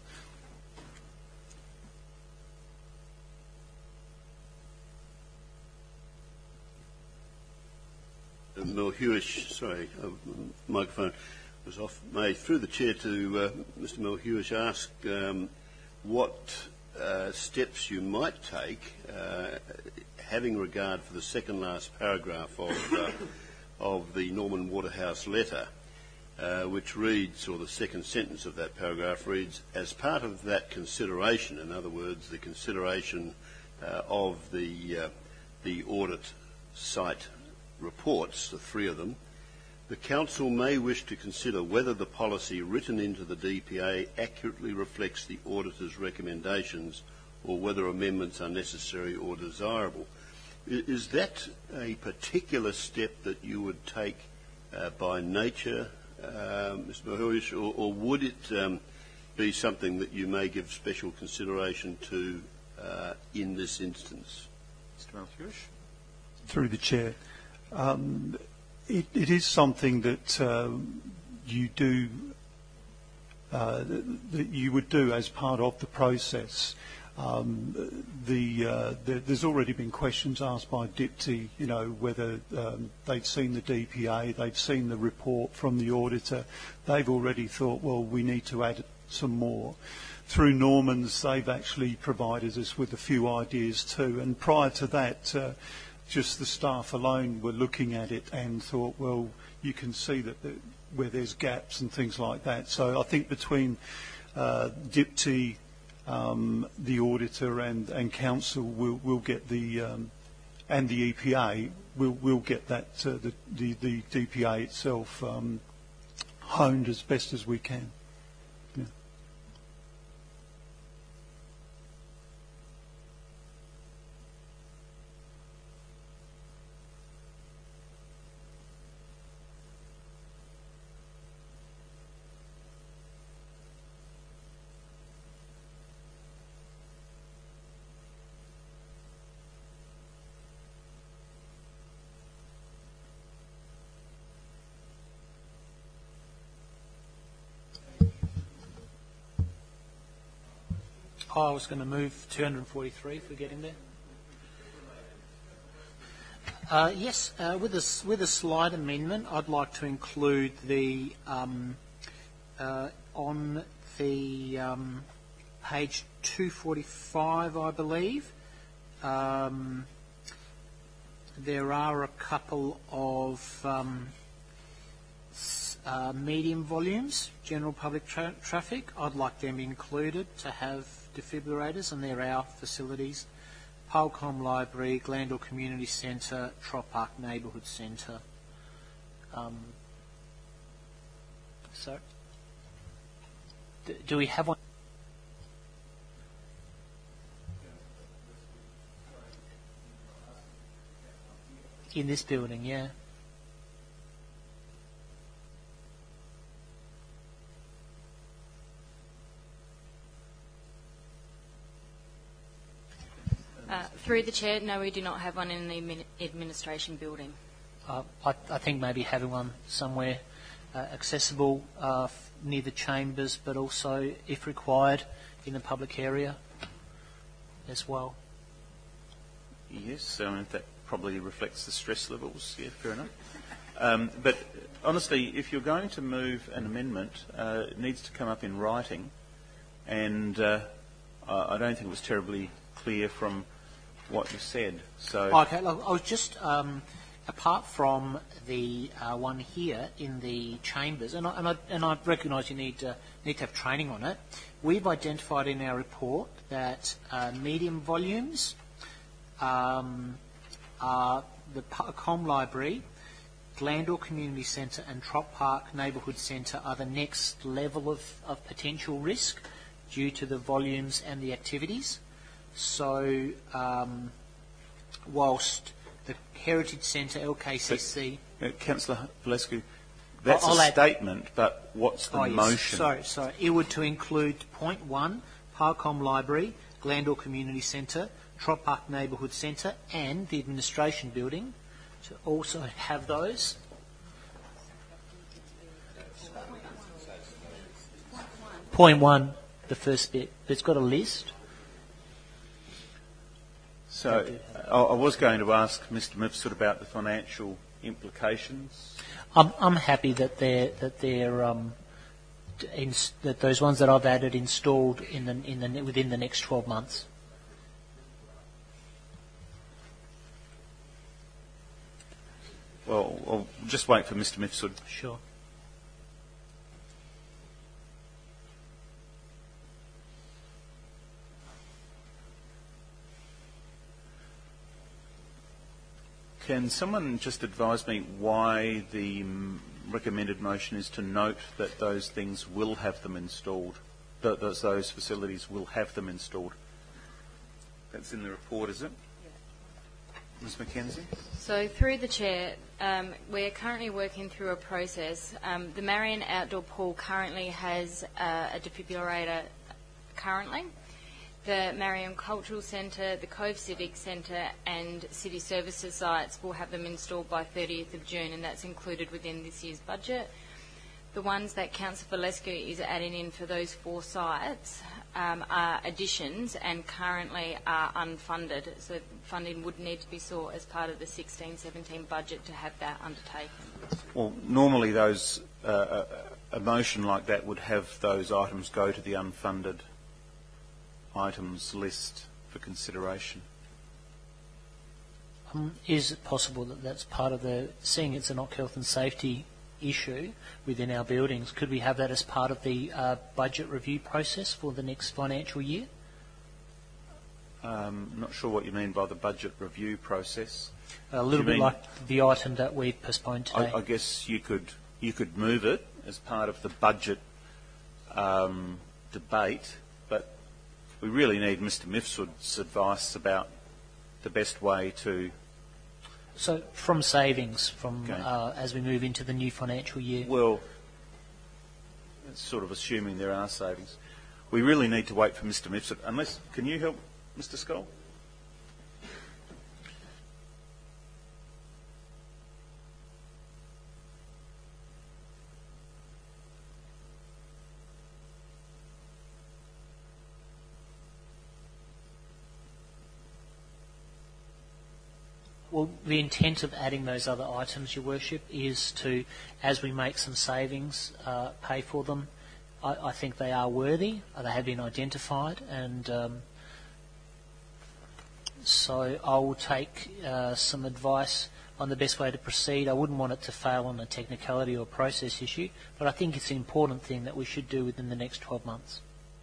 Mulhuish, sorry, uh, microphone was off. May, through the chair to uh, Mister Mulhuish, ask um, what uh, steps you might take, uh, having regard for the second last paragraph of, uh, of the Norman Waterhouse letter, uh, which reads, or the second sentence of that paragraph reads, as part of that consideration, in other words, the consideration uh, of the, uh, the audit site reports, the three of them, the Council may wish to consider whether the policy written into the D P A accurately reflects the auditor's recommendations or whether amendments are necessary or desirable. Is that a particular step that you would take uh, by nature, uh, Mister Mulhuish, or, or would it um, be something that you may give special consideration to uh, in this instance? Mister Mulhuish? Through the chair. Um, it, it is something that uh, you do, uh, that you would do as part of the process. Um, the, uh, the, there's already been questions asked by D I P T, you know, whether um, they'd seen the D P A, they've seen the report from the auditor. They've already thought, well, we need to add some more. Through Norman's, they've actually provided us with a few ideas too. And prior to that, uh, just the staff alone were looking at it and thought, well, you can see that the, where there's gaps and things like that. So I think between uh, D I P T, um, the auditor and, and council, will will get the um, and the E P A will will get that uh, the, the the D P A itself um, honed as best as we can. Yeah. Oh, I was going to move two hundred forty-three if we get in there. Uh, yes, uh, with a with a slight amendment, I'd like to include the um, uh, on the um, page two forty-five, I believe. Um, there are a couple of um, uh, medium volumes, general public tra traffic. I'd like them included to have defibrillators, and they're our facilities. Polcom Library, Glandore Community Centre, Trop Park Neighbourhood Centre. Um, so, do, do we have one? In this building, yeah. Uh, through the chair, no, we do not have one in the admin administration building. Uh, I, I think maybe having one somewhere uh, accessible uh, near the chambers, but also, if required, in the public area as well. Yes, I mean, that probably reflects the stress levels. Yeah, fair enough. Um, but honestly, if you're going to move an amendment, uh, it needs to come up in writing, and uh, I don't think it was terribly clear from what you said. So okay, look, I was just um, apart from the uh, one here in the chambers, and I, and I, and I recognise you need uh, need to have training on it. We've identified in our report that uh, medium volumes um, are the Com Library, Glandore Community Centre, and Trop Park Neighbourhood Centre are the next level of, of potential risk due to the volumes and the activities. So, um, whilst the Heritage Centre, L K C C... But, uh, Councillor Valescu, that's I'll a add, statement, but what's the oh, yes, motion? Sorry, sorry. It would to include point one, Polcom Library, Glandore Community Centre, Trop Park Neighbourhood Centre, and the administration building, to also have those. Point one, the first bit. It's got a list. So I, I was going to ask Mister Mifsud about the financial implications? I'm, I'm happy that they're that they're um, in, that those ones that I've added installed in the in the within the next twelve months. Well, I'll just wait for Mister Mifsud. Sure. Can someone just advise me why the mm, recommended motion is to note that those things will have them installed, that those, those facilities will have them installed? That's in the report, is it? Miz McKenzie? So through the Chair, um, we're currently working through a process. Um, the Marion Outdoor Pool currently has uh, a defibrillator currently. The Marion Cultural Centre, the Cove Civic Centre and City Services sites will have them installed by thirtieth of June, and that's included within this year's budget. The ones that Councillor Valescu is adding in for those four sites um, are additions and currently are unfunded. So funding would need to be sought as part of the sixteen seventeen budget to have that undertaken. Well, normally those uh, a, a motion like that would have those items go to the unfunded items list for consideration. Um, is it possible that that's part of the, seeing it's an occ health and safety issue within our buildings, could we have that as part of the uh, budget review process for the next financial year? Um, I'm not sure what you mean by the budget review process. A little bit mean, like the item that we postponed today. I, I guess you could you could move it as part of the budget um, debate, but we really need Mister Mifsud's advice about the best way to... So from savings, from Okay. uh, as we move into the new financial year? Well, it's sort of assuming there are savings. We really need to wait for Mister Mifsud. Unless, can you help Mister Skoll? Well, the intent of adding those other items, Your Worship, is to, as we make some savings, uh, pay for them. I, I think they are worthy. Uh, they have been identified, and um, so I will take uh, some advice on the best way to proceed. I wouldn't want it to fail on a technicality or process issue, but I think it's an important thing that we should do within the next twelve months.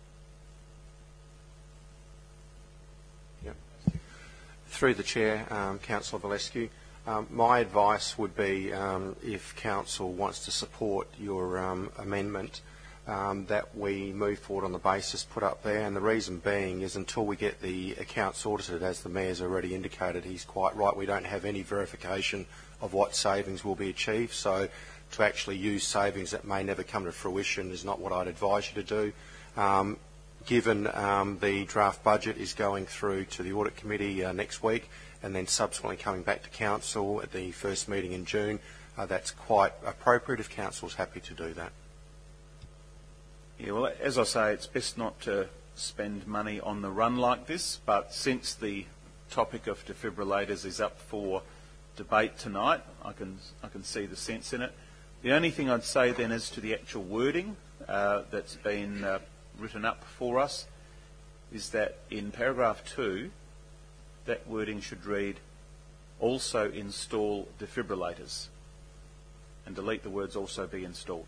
Through the Chair, um, Councillor Valescu, um, my advice would be um, if Council wants to support your um, amendment, um, that we move forward on the basis put up there, and the reason being is until we get the accounts audited, as the Mayor's already indicated, he's quite right, we don't have any verification of what savings will be achieved, so to actually use savings that may never come to fruition is not what I'd advise you to do. Um, Given um, the draft budget is going through to the Audit Committee uh, next week and then subsequently coming back to Council at the first meeting in June, uh, that's quite appropriate if Council's happy to do that. Yeah, well, as I say, it's best not to spend money on the run like this, but since the topic of defibrillators is up for debate tonight, I can, I can see the sense in it. The only thing I'd say then is to the actual wording uh, that's been uh, written up for us is that in paragraph two, that wording should read, also install defibrillators, and delete the words also be installed.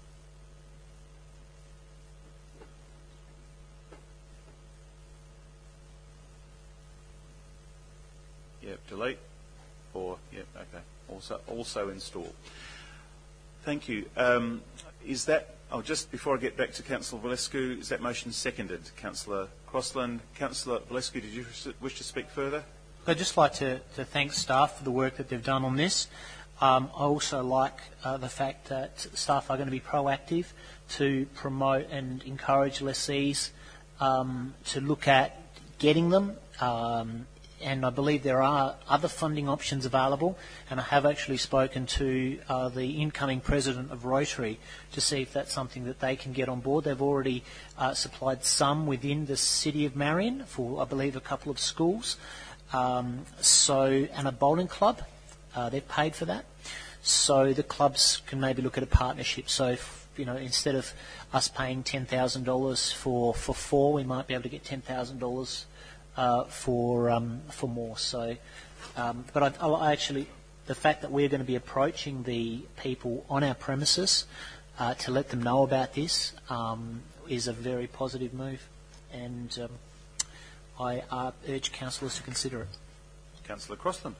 Yep, delete, or, yep, okay, also, also install. Thank you. Um, is that Oh, just before I get back to Councillor Valescu, is that motion seconded? Councillor Crossland. Councillor Valescu, did you wish to speak further? I'd just like to, to thank staff for the work that they've done on this. Um, I also like uh, the fact that staff are going to be proactive to promote and encourage lessees um, to look at getting them. Um, and I believe there are other funding options available, and I have actually spoken to uh, the incoming president of Rotary to see if that's something that they can get on board. They've already uh, supplied some within the city of Marion for, I believe, a couple of schools, um, so and a bowling club. uh, they've paid for that. So the clubs can maybe look at a partnership. So, if, you know, instead of us paying ten thousand dollars for, for four, we might be able to get ten thousand dollars uh, for um, for more. So, um, but I, I actually, the fact that we're going to be approaching the people on our premises uh, to let them know about this um, is a very positive move, and um, I uh, urge councillors to consider it. Councillor Crosland.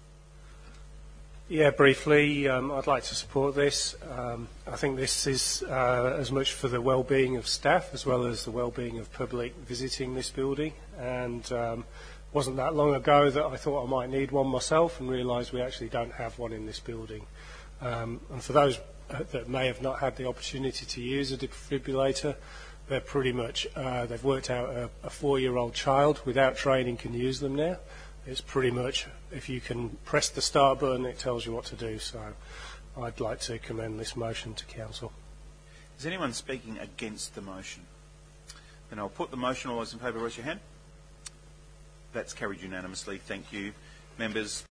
Yeah, briefly, um, I'd like to support this. Um, I think this is uh, as much for the well-being of staff as well as the well-being of public visiting this building. And um, it wasn't that long ago that I thought I might need one myself and realised we actually don't have one in this building. Um, and for those that may have not had the opportunity to use a defibrillator, they're pretty much, uh, they've worked out a, a four-year-old child without training can use them now. It's pretty much, if you can press the start button, it tells you what to do. So I'd like to commend this motion to Council. Is anyone speaking against the motion? Then I'll put the motion. All those in favour, raise your hand. That's carried unanimously. Thank you. Members.